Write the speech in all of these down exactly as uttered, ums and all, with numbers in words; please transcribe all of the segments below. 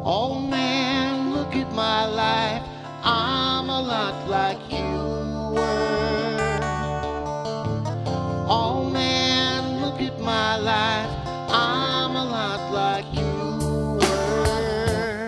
Oh man, look at my life, I'm a lot like you were. Oh man, look at my life, I'm a lot like you were.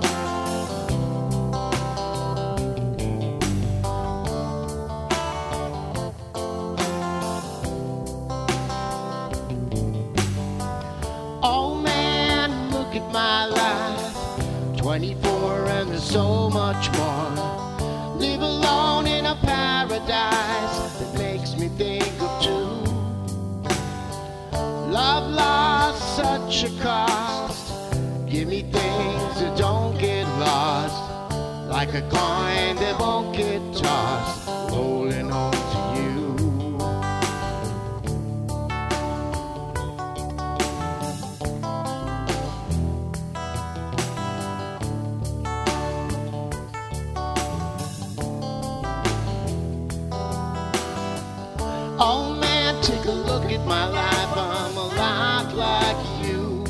Oh man, look at my life, twenty-four and there's so much more. Live alone in a paradise that makes me think of two. Love lost such a cost. Give me things that don't get lost, like a coin that won't get tossed, rolling home to you. Oh man, take a look at my life, I'm a lot like you.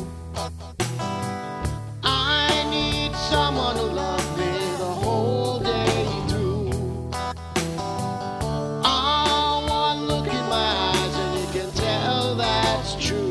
I need someone to love me the whole day through. Oh, one look in my eyes and you can tell that's true.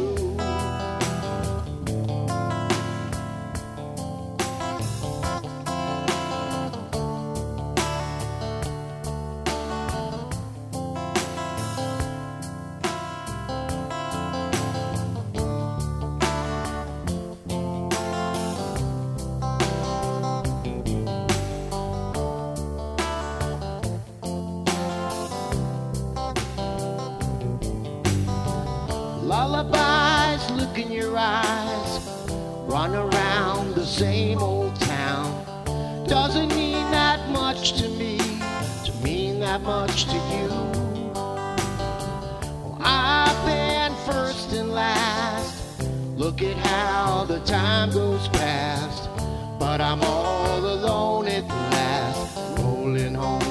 Lullabies look in your eyes, run around the same old town. Doesn't mean that much to me, to mean that much to you. Oh, I've been first and last, look at how the time goes past. But I'm all alone at last, rolling home